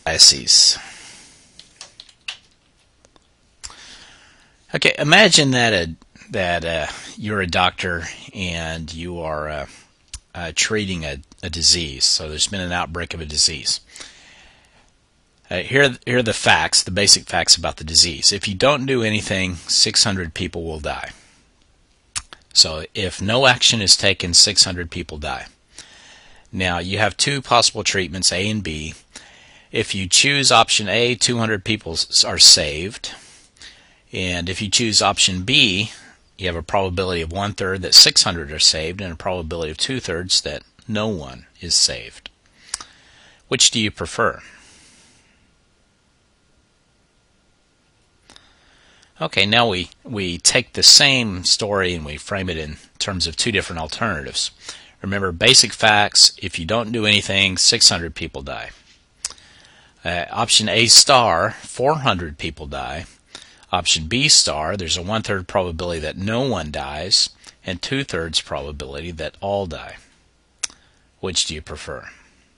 biases. Okay, imagine that you're a doctor and you are treating a disease. So there's been an outbreak of a disease. Here are the facts, the basic facts about the disease. If you don't do anything, 600 people will die. So if no action is taken, 600 people die. Now you have two possible treatments, A and B. If you choose option A, 200 people are saved. And if you choose option B, you have a probability of 1/3 that 600 are saved and a probability of 2/3 that no one is saved. Which do you prefer? Okay, now we take the same story and we frame it in terms of two different alternatives. Remember, basic facts, if you don't do anything, 600 people die. Option A star, 400 people die. Option B star, there's a 1/3 probability that no one dies and 2/3 probability that all die. Which do you prefer?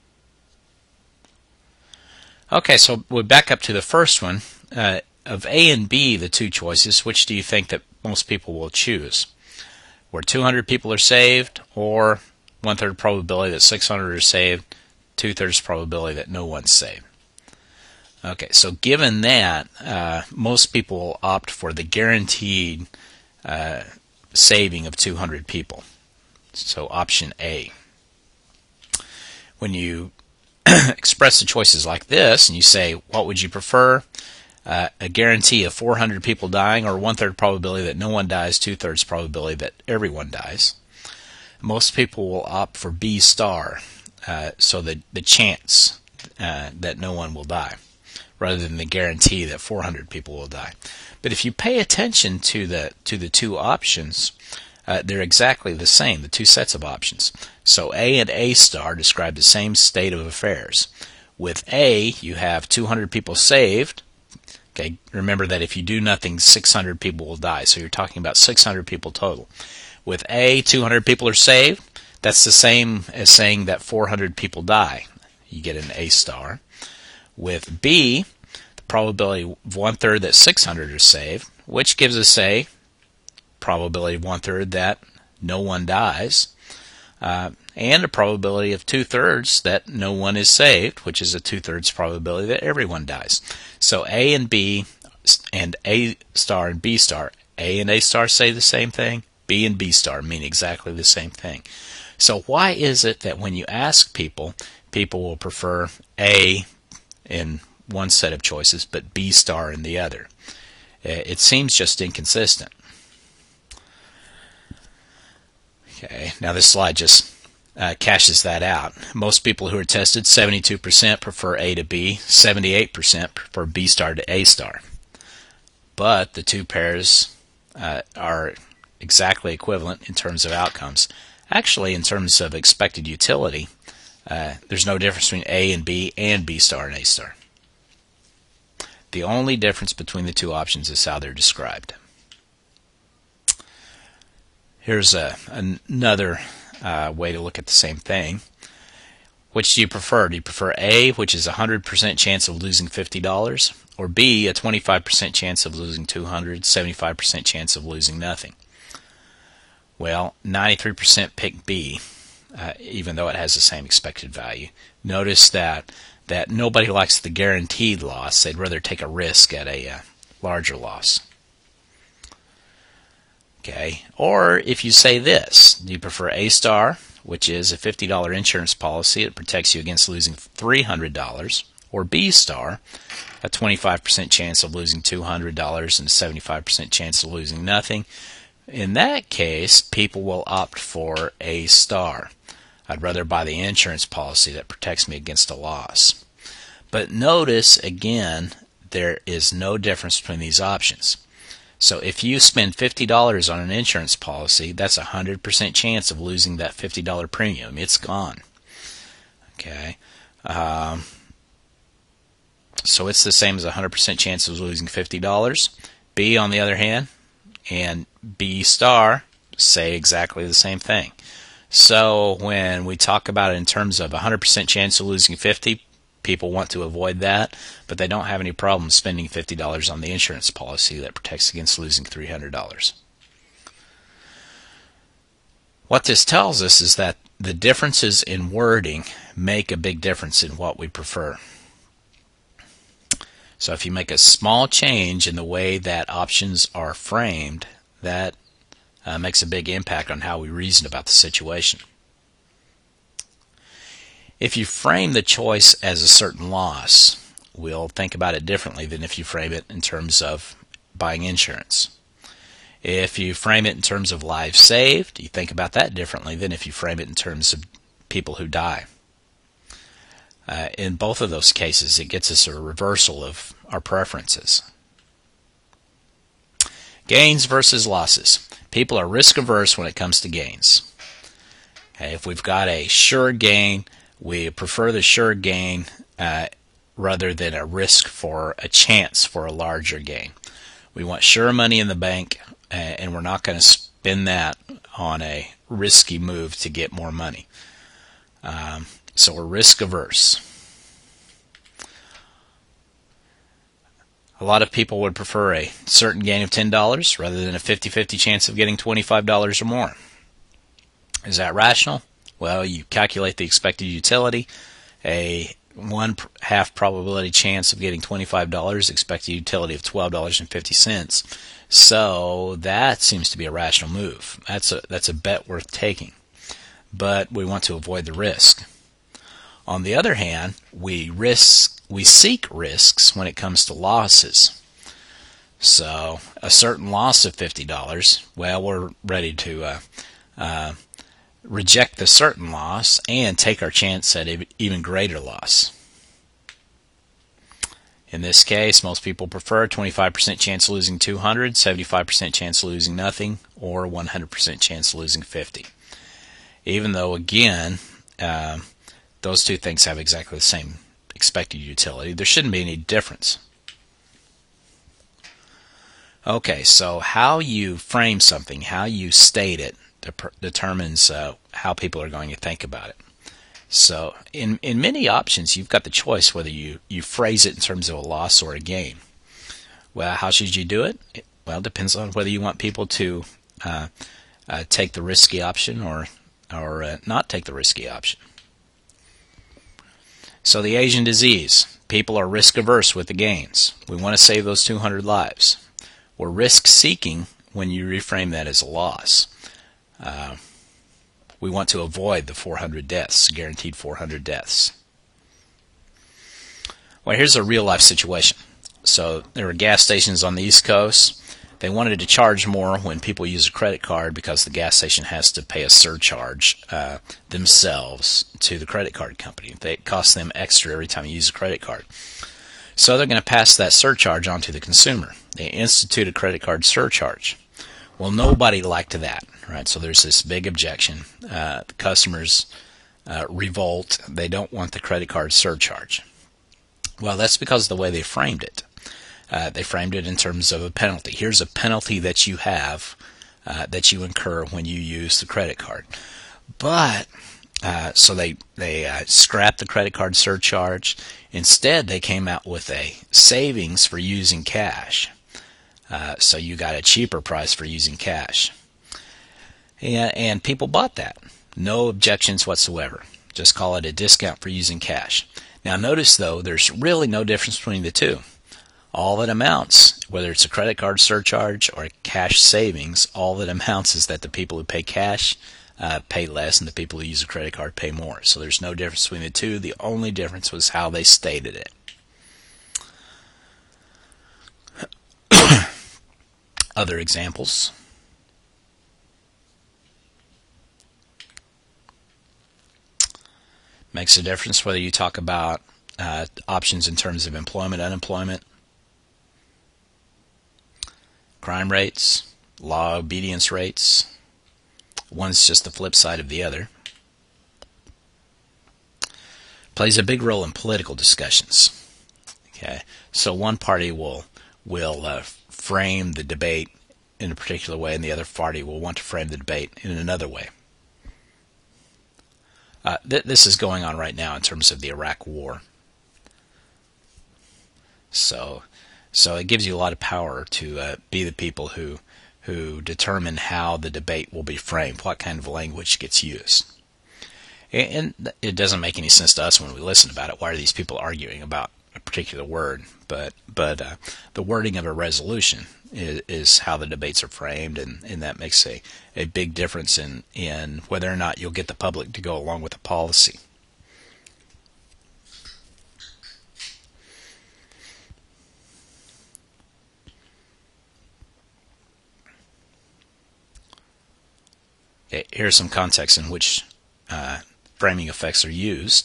Okay, so we'll back up to the first one. Of A and B, the two choices, which do you think that most people will choose? Where 200 people are saved, or 1/3 probability that 600 are saved, 2/3 probability that no one's saved? Okay, so given that, most people will opt for the guaranteed saving of 200 people. So option A. When you express the choices like this and you say, what would you prefer? A guarantee of 400 people dying, or 1/3 probability that no one dies, 2/3 probability that everyone dies. Most people will opt for B star, so the chance that no one will die, rather than the guarantee that 400 people will die. But if you pay attention to the two options, they're exactly the same, the two sets of options. So A and A star describe the same state of affairs. With A, you have 200 people saved. Okay, remember that if you do nothing, 600 people will die. So you're talking about 600 people total. With A, 200 people are saved. That's the same as saying that 400 people die. You get an A star. With B, the probability of 1/3 that 600 are saved, which gives us a probability of 1/3 that no one dies, and a probability of 2/3 that no one is saved, which is a 2/3 probability that everyone dies. So A and B, and A star and B star, A and A star say the same thing, B and B star mean exactly the same thing. So why is it that when you ask people, people will prefer A in one set of choices, but B star in the other? It seems just inconsistent. Okay, now this slide just cashes that out. Most people who are tested, 72% prefer A to B, 78% prefer B star to A star. But the two pairs are exactly equivalent in terms of outcomes. Actually, in terms of expected utility, there's no difference between A and B star and A star. The only difference between the two options is how they're described. Here's another way to look at the same thing. Which do you prefer? Do you prefer A, which is a 100% chance of losing $50, or B, a 25% chance of losing $200, 75% chance of losing nothing? Well, 93% pick B, even though it has the same expected value. Notice that nobody likes the guaranteed loss. They'd rather take a risk at a larger loss. Okay, or if you say this, do you prefer A star, which is a $50 insurance policy that protects you against losing $300, or B star, a 25% chance of losing $200 and a 75% chance of losing nothing? In that case, people will opt for A star. I'd rather buy the insurance policy that protects me against a loss. But notice, again, there is no difference between these options. So if you spend $50 on an insurance policy, that's a 100% chance of losing that $50 premium. It's gone. Okay. So it's the same as a 100% chance of losing $50. B, on the other hand, and B star say exactly the same thing. So when we talk about it in terms of a 100% chance of losing 50, people want to avoid that, but they don't have any problem spending $50 on the insurance policy that protects against losing $300. What this tells us is that the differences in wording make a big difference in what we prefer. So if you make a small change in the way that options are framed, that makes a big impact on how we reason about the situation. If you frame the choice as a certain loss, we'll think about it differently than if you frame it in terms of buying insurance. If you frame it in terms of lives saved, you think about that differently than if you frame it in terms of people who die. In both of those cases, it gets us a reversal of our preferences. Gains versus losses. People are risk averse when it comes to gains. Okay, if we've got a sure gain, we prefer the sure gain rather than a risk for a chance for a larger gain. We want sure money in the bank, and we're not going to spend that on a risky move to get more money. So we're risk averse. A lot of people would prefer a certain gain of $10 rather than a 50-50 chance of getting $25 or more. Is that rational? Well, you calculate the expected utility. A 1/2 probability chance of getting $25, expected utility of $12.50. So that seems to be a rational move. That's a bet worth taking. But we want to avoid the risk. On the other hand, we seek risks when it comes to losses. So a certain loss of $50, well, we're ready to reject the certain loss and take our chance at an even greater loss. In this case, most people prefer 25% chance of losing $200, 75% chance of losing nothing, or 100% chance of losing $50. Even though, again, those two things have exactly the same expected utility, there shouldn't be any difference. Okay, so how you frame something, how you state it, determines how people are going to think about it. So in many options, you've got the choice whether you phrase it in terms of a loss or a gain. Well, how should you do it? Well, it depends on whether you want people to take the risky option or not take the risky option. So the Asian disease. People are risk averse with the gains. We want to save those 200 lives. We're risk seeking when you reframe that as a loss. We want to avoid the 400 deaths, guaranteed 400 deaths. Well, here's a real life situation. So there were gas stations on the East Coast. They wanted to charge more when people use a credit card because the gas station has to pay a surcharge themselves to the credit card company. It costs them extra every time you use a credit card. So they're going to pass that surcharge on to the consumer. They institute a credit card surcharge. Well, nobody liked that, right? So there's this big objection. The customers revolt. They don't want the credit card surcharge. Well, that's because of the way they framed it. They framed it in terms of a penalty. Here's a penalty that you have, that you incur when you use the credit card. But so they scrapped the credit card surcharge. Instead, they came out with a savings for using cash. So you got a cheaper price for using cash. And people bought that. No objections whatsoever. Just call it a discount for using cash. Now notice, though, there's really no difference between the two. All that amounts, whether it's a credit card surcharge or a cash savings, all that amounts is that the people who pay cash pay less and the people who use a credit card pay more. So there's no difference between the two. The only difference was how they stated it. Other examples. Makes a difference whether you talk about options in terms of employment, unemployment, crime rates, law obedience rates. One's just the flip side of the other. Plays a big role in political discussions. Okay, so one party will frame the debate in a particular way, and the other party will want to frame the debate in another way. This is going on right now in terms of the Iraq War. So, so it gives you a lot of power to be the people who determine how the debate will be framed, what kind of language gets used. And it doesn't make any sense to us when we listen about it. Why are these people arguing about a particular word? But the wording of a resolution is how the debates are framed, and that makes a big difference in whether or not you'll get the public to go along with the policy. Okay, here's some context in which framing effects are used.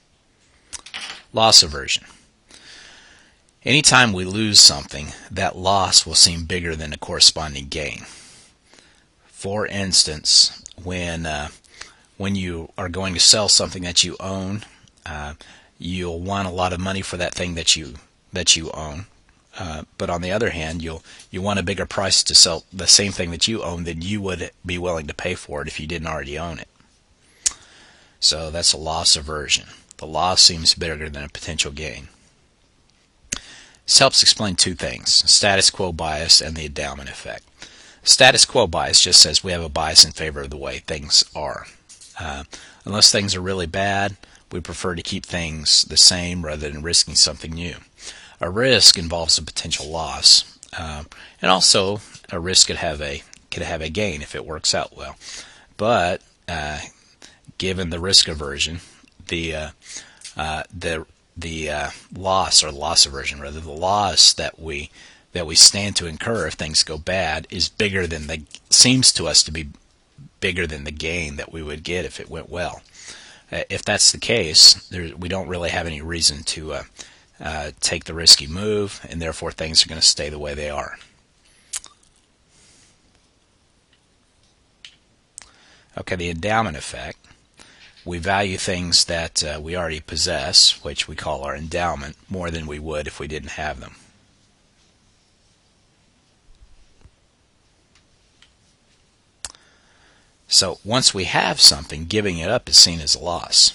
Loss aversion. Anytime we lose something, that loss will seem bigger than a corresponding gain. For instance, when you are going to sell something that you own, you'll want a lot of money for that thing that you own. But on the other hand, you want a bigger price to sell the same thing that you own than you would be willing to pay for it if you didn't already own it. So that's a loss aversion. The loss seems bigger than a potential gain. This helps explain two things: status quo bias and the endowment effect. Status quo bias just says we have a bias in favor of the way things are. Unless things are really bad, we prefer to keep things the same rather than risking something new. A risk involves a potential loss, and also a risk could have a gain if it works out well. But given the risk aversion, the loss, or loss aversion rather, the loss that we stand to incur if things go bad is bigger than seems to us to be bigger than the gain that we would get if it went well. If that's the case, we don't really have any reason to take the risky move, and therefore things are going to stay the way they are. Okay, the endowment effect. We value things that we already possess, which we call our endowment, more than we would if we didn't have them. So once we have something, giving it up is seen as a loss.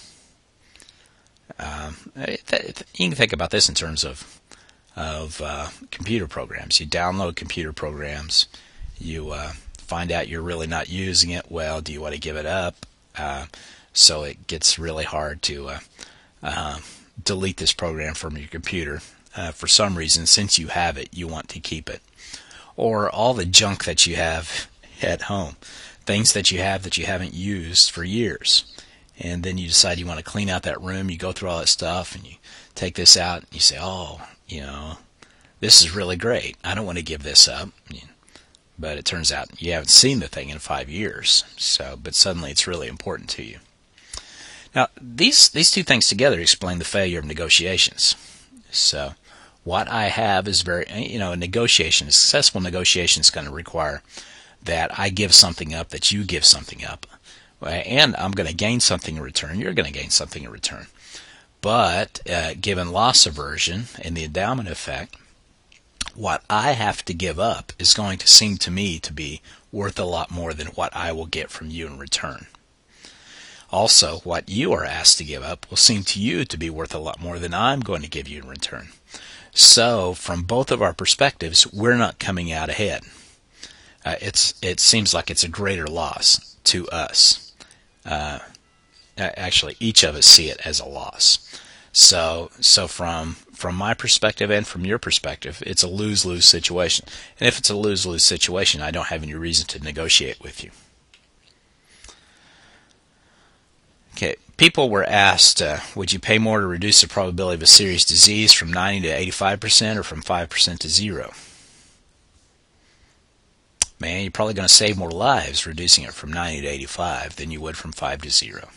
You can think about this in terms of computer programs. You download computer programs, you find out you're really not using it well. Do you want to give it up? So it gets really hard to delete this program from your computer. For some reason, since you have it, you want to keep it. Or all the junk that you have at home, things that you have that you haven't used for years. And then you decide you want to clean out that room. You go through all that stuff and you take this out and you say, oh, this is really great. I don't want to give this up. But it turns out you haven't seen the thing in 5 years. But suddenly it's really important to you. Now, these two things together explain the failure of negotiations. So what I have is a negotiation, a successful negotiation is going to require that I give something up, that you give something up. And I'm going to gain something in return. You're going to gain something in return. But given loss aversion and the endowment effect, what I have to give up is going to seem to me to be worth a lot more than what I will get from you in return. Also, what you are asked to give up will seem to you to be worth a lot more than I'm going to give you in return. So, from both of our perspectives, we're not coming out ahead. It seems like it's a greater loss to us. Actually, each of us see it as a loss. So from my perspective and from your perspective, it's a lose-lose situation. And if it's a lose-lose situation, I don't have any reason to negotiate with you. Okay, people were asked, would you pay more to reduce the probability of a serious disease from 90 to 85% or from 5% to 0? Man, you're probably going to save more lives reducing it from 90 to 85 than you would from 5 to 0.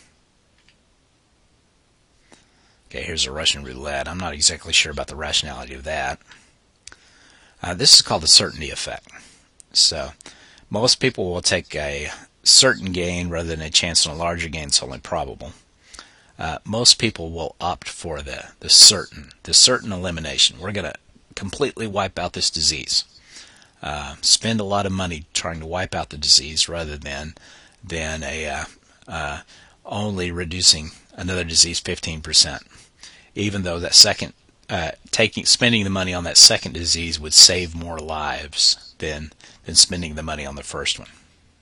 Okay, here's a Russian roulette. I'm not exactly sure about the rationality of that. This is called the certainty effect. So, most people will take a certain gain rather than a chance on a larger gain that's only probable. Most people will opt for the certain elimination. We're going to completely wipe out this disease. Spend a lot of money trying to wipe out the disease rather than only reducing another disease 15%. Even though that second spending the money on that second disease would save more lives than spending the money on the first one.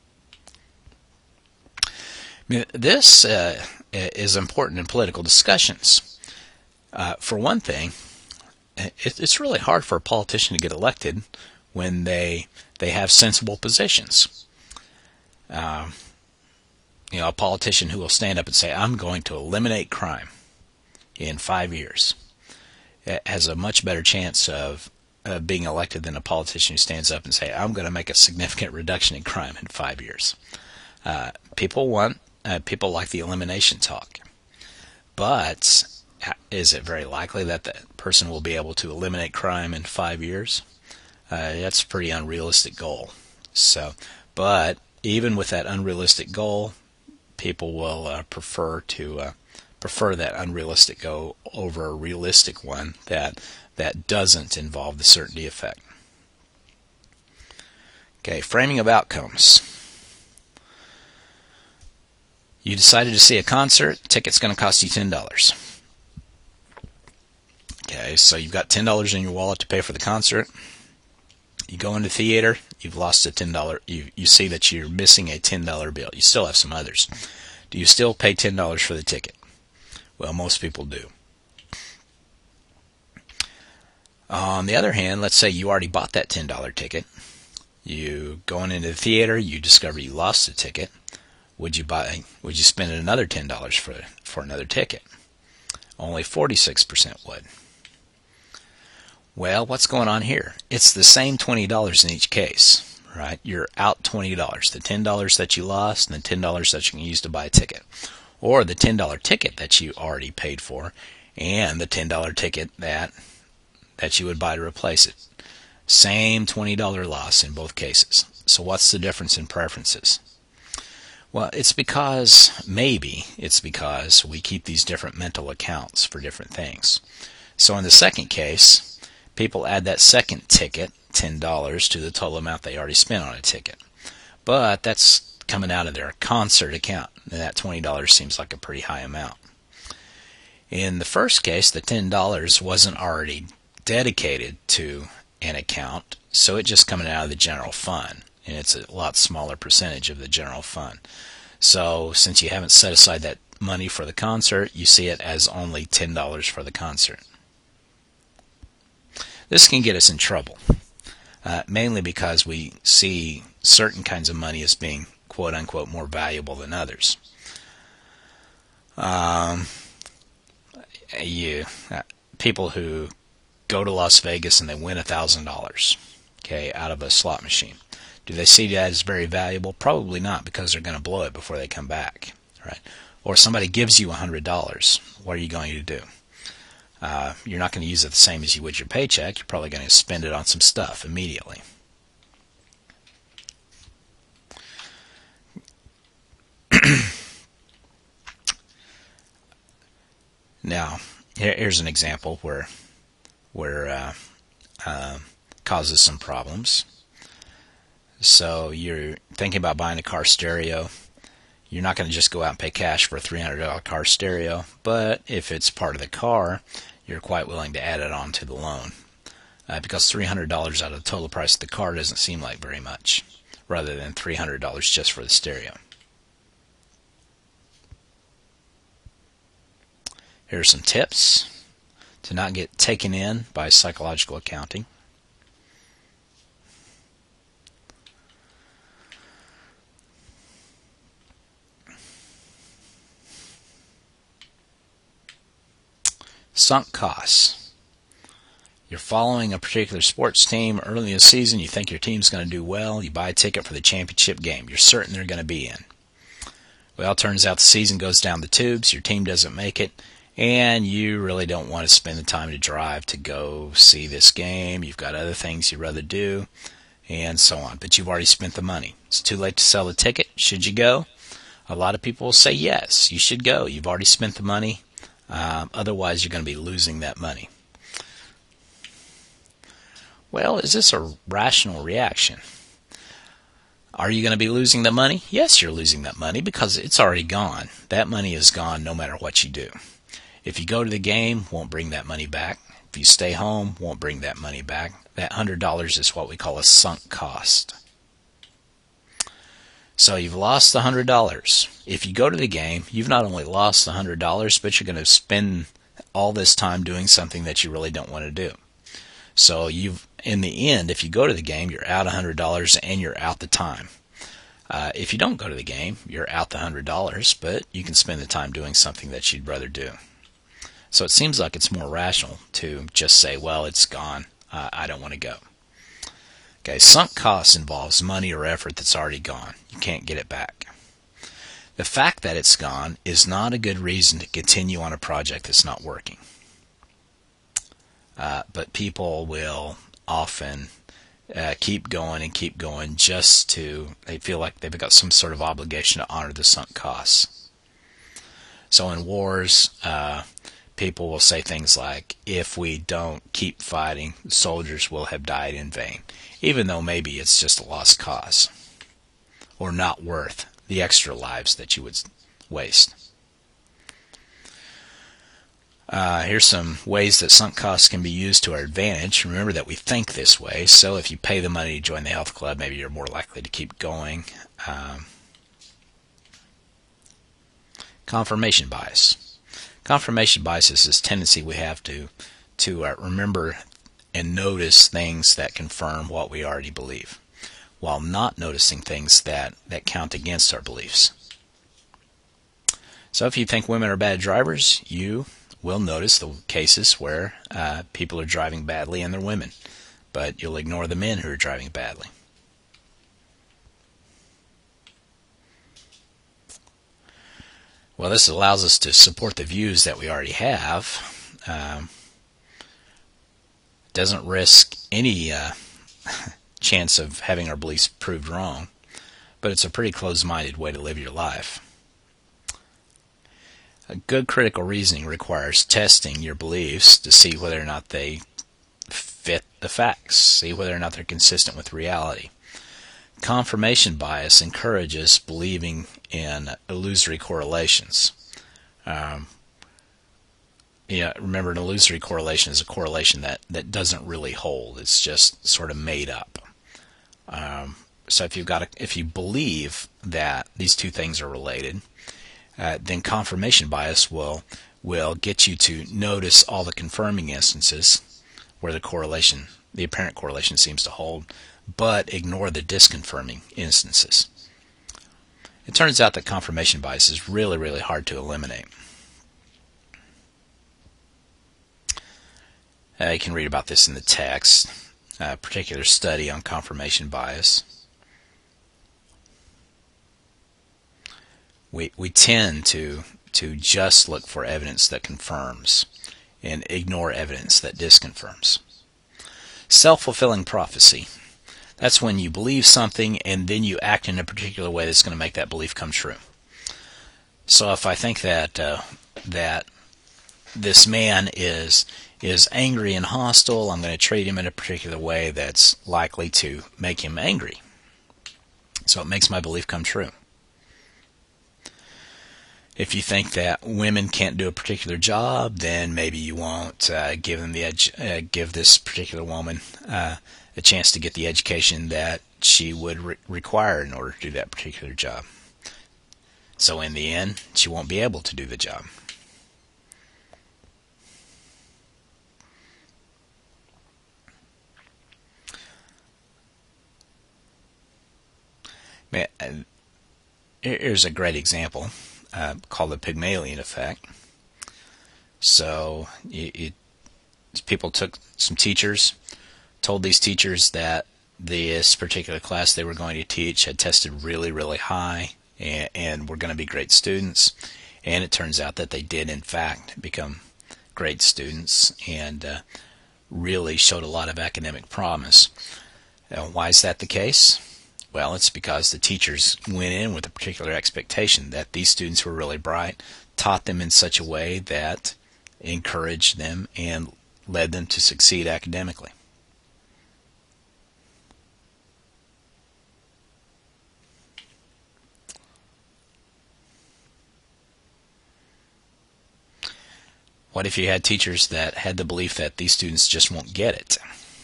I mean, this is important in political discussions. For one thing, it's really hard for a politician to get elected when they have sensible positions. A politician who will stand up and say, I'm going to eliminate crime in 5 years, has a much better chance of being elected than a politician who stands up and say, I'm going to make a significant reduction in crime in 5 years. People like the elimination talk. But is it very likely that that person will be able to eliminate crime in 5 years? That's a pretty unrealistic goal. But even with that unrealistic goal, people will prefer that unrealistic goal over a realistic one that doesn't involve the certainty effect. Okay, framing of outcomes. You decided to see a concert, ticket's going to cost you $10. Okay, so you've got $10 in your wallet to pay for the concert. You go into the theater, you've lost a $10. You see that you're missing a $10 bill. You still have some others. Do you still pay $10 for the ticket? Well, most people do. On the other hand, let's say you already bought that $10 ticket. You going into the theater, you discover you lost the ticket. Would you spend another $10 for another ticket? Only 46% would. Well, what's going on here? It's the same $20 in each case, right? You're out $20. The $10 that you lost and the $10 that you can use to buy a ticket. Or the $10 ticket that you already paid for and the $10 ticket that you would buy to replace it. Same $20 loss in both cases. So what's the difference in preferences? Well, it's because we keep these different mental accounts for different things. So in the second case, people add that second ticket, $10, to the total amount they already spent on a ticket. But that's coming out of their concert account, and that $20 seems like a pretty high amount. In the first case, the $10 wasn't already dedicated to an account, so it's just coming out of the general fund. And it's a lot smaller percentage of the general fund. So since you haven't set aside that money for the concert, you see it as only $10 for the concert. This can get us in trouble, mainly because we see certain kinds of money as being quote-unquote more valuable than others. People who go to Las Vegas and they win $1,000, okay, out of a slot machine. Do they see that as very valuable? Probably not, because they're going to blow it before they come back, right? Or somebody gives you $100. What are you going to do? You're not going to use it the same as you would your paycheck. You're probably going to spend it on some stuff immediately. Now, here's an example where causes some problems. So you're thinking about buying a car stereo. You're not going to just go out and pay cash for a $300 car stereo, but if it's part of the car, you're quite willing to add it on to the loan. Because $300 out of the total price of the car doesn't seem like very much, rather than $300 just for the stereo. Here are some tips to not get taken in by psychological accounting. Sunk costs. You're following a particular sports team early in the season. You think your team's going to do well. You buy a ticket for the championship game. You're certain they're going to be in. Well, it turns out the season goes down the tubes. Your team doesn't make it. And you really don't want to spend the time to drive to go see this game. You've got other things you'd rather do, and so on. But you've already spent the money. It's too late to sell the ticket. Should you go? A lot of people will say yes, you should go. You've already spent the money. Otherwise, you're going to be losing that money. Well, is this a rational reaction? Are you going to be losing the money? Yes, you're losing that money because it's already gone. That money is gone no matter what you do. If you go to the game, won't bring that money back. If you stay home, won't bring that money back. That $100 is what we call a sunk cost. So you've lost the $100. If you go to the game, you've not only lost the $100, but you're going to spend all this time doing something that you really don't want to do. So in the end, if you go to the game, you're out $100 and you're out the time. If you don't go to the game, you're out the $100, but you can spend the time doing something that you'd rather do. So it seems like it's more rational to just say, well, it's gone. I don't want to go. Okay, sunk cost involves money or effort that's already gone. You can't get it back. The fact that it's gone is not a good reason to continue on a project that's not working. But people will often keep going and keep going they feel like they've got some sort of obligation to honor the sunk costs. So in wars, people will say things like, if we don't keep fighting, soldiers will have died in vain, even though maybe it's just a lost cause or not worth the extra lives that you would waste. Here's some ways that sunk costs can be used to our advantage. Remember that we think this way, so if you pay the money to join the health club, maybe you're more likely to keep going. Confirmation bias. Confirmation bias is this tendency we have to remember and notice things that confirm what we already believe, while not noticing things that count against our beliefs. So if you think women are bad drivers, you will notice the cases where people are driving badly and they're women, but you'll ignore the men who are driving badly. Well, this allows us to support the views that we already have. Doesn't risk any chance of having our beliefs proved wrong, but it's a pretty closed-minded way to live your life. A good critical reasoning requires testing your beliefs to see whether or not they fit the facts, see whether or not they're consistent with reality. Confirmation bias encourages believing in illusory correlations. Remember, an illusory correlation is a correlation that doesn't really hold. It's just sort of made up. So if you believe that these two things are related, then confirmation bias will get you to notice all the confirming instances where the apparent correlation seems to hold, but ignore the disconfirming instances. It turns out that confirmation bias is really, really hard to eliminate. You can read about this in the text, a particular study on confirmation bias. We tend to just look for evidence that confirms and ignore evidence that disconfirms. Self-fulfilling prophecy. That's when you believe something and then you act in a particular way that's going to make that belief come true. So if I think that this man is angry and hostile, I'm going to treat him in a particular way that's likely to make him angry. So it makes my belief come true. If you think that women can't do a particular job, then maybe you won't give this particular woman a chance to get the education that she would require in order to do that particular job. So in the end, she won't be able to do the job. Here's a great example called the Pygmalion effect. So people took some teachers, told these teachers that this particular class they were going to teach had tested really, really high and were going to be great students. And it turns out that they did, in fact, become great students and really showed a lot of academic promise. Why is that the case? Well, it's because the teachers went in with a particular expectation that these students were really bright, taught them in such a way that encouraged them and led them to succeed academically. What if you had teachers that had the belief that these students just won't get it?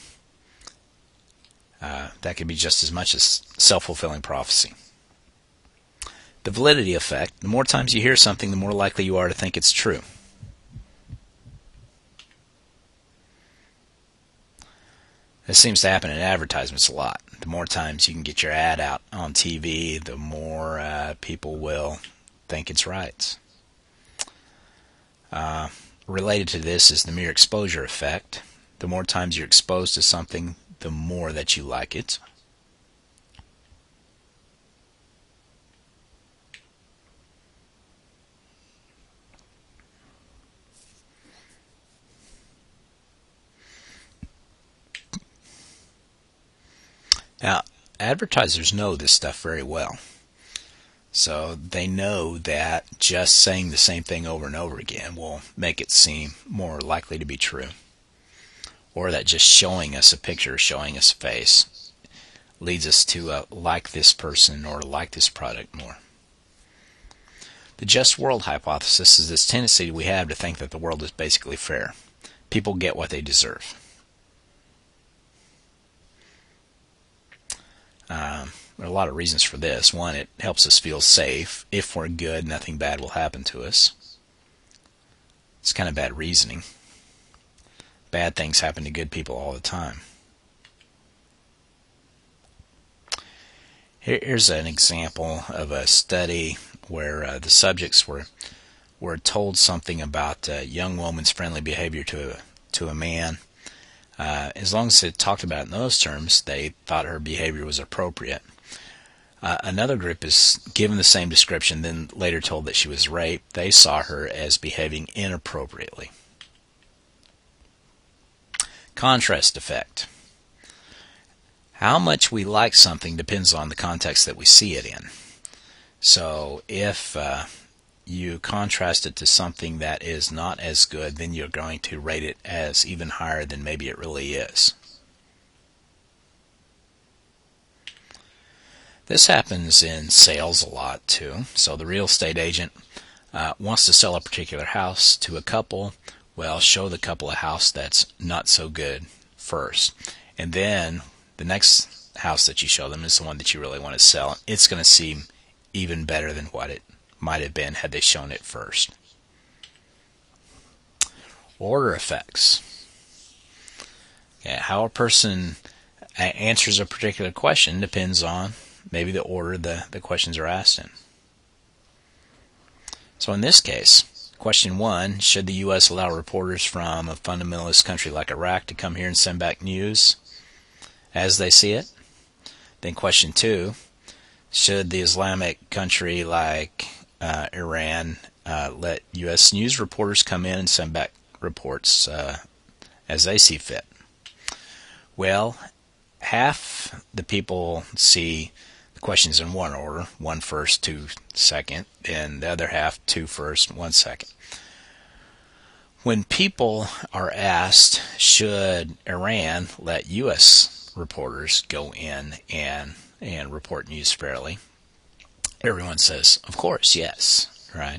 That could be just as much as self-fulfilling prophecy. The validity effect. The more times you hear something, the more likely you are to think it's true. This seems to happen in advertisements a lot. The more times you can get your ad out on TV, the more people will think it's right. Related to this is the mere exposure effect. The more times you're exposed to something, the more that you like it. Now, advertisers know this stuff very well. So they know that just saying the same thing over and over again will make it seem more likely to be true. Or that just showing us a picture, showing us a face, leads us to like this person or like this product more. The just world hypothesis is this tendency we have to think that the world is basically fair. People get what they deserve. There are a lot of reasons for this. One, it helps us feel safe. If we're good, nothing bad will happen to us. It's kind of bad reasoning. Bad things happen to good people all the time. Here's an example of a study where the subjects were told something about a young woman's friendly behavior to a man. As long as it talked about it in those terms, they thought her behavior was appropriate. Another group is given the same description, then later told that she was raped. They saw her as behaving inappropriately. Contrast effect. How much we like something depends on the context that we see it in. So if you contrast it to something that is not as good, then you're going to rate it as even higher than maybe it really is. This happens in sales a lot too. So the real estate agent wants to sell a particular house to a couple. Well, show the couple a house that's not so good first. And then the next house that you show them is the one that you really want to sell. It's going to seem even better than what it might have been had they shown it first. Order effects. How a person answers a particular question depends on maybe the order the questions are asked in. So in this case, question 1, should the U.S. allow reporters from a fundamentalist country like Iraq to come here and send back news as they see it? Then question 2, should the Islamic country like Iran let U.S. news reporters come in and send back reports as they see fit? Well, half the people see the questions in one order, 1 first, 2 second, and the other half 2 first, 1 second. When people are asked, should Iran let U.S. reporters go in and report news fairly, everyone says, of course, yes, right?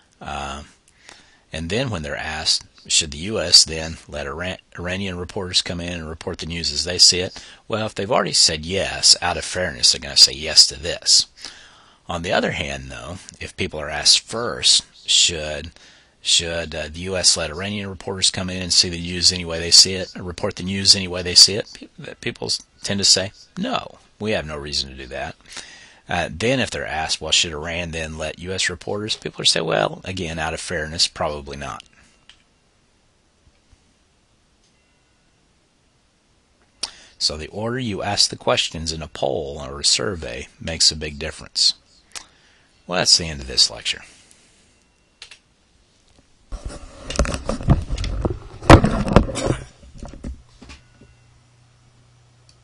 And then when they're asked, should the U.S. then let Iranian reporters come in and report the news as they see it? Well, if they've already said yes, out of fairness, they're going to say yes to this. On the other hand, though, if people are asked first, should the U.S. let Iranian reporters come in and see the news any way they see it, or report the news any way they see it, people tend to say, no, we have no reason to do that. Then if they're asked, well, should Iran then let U.S. reporters? People are say, well, again, out of fairness, probably not. So the order you ask the questions in a poll or a survey makes a big difference. Well, that's the end of this lecture.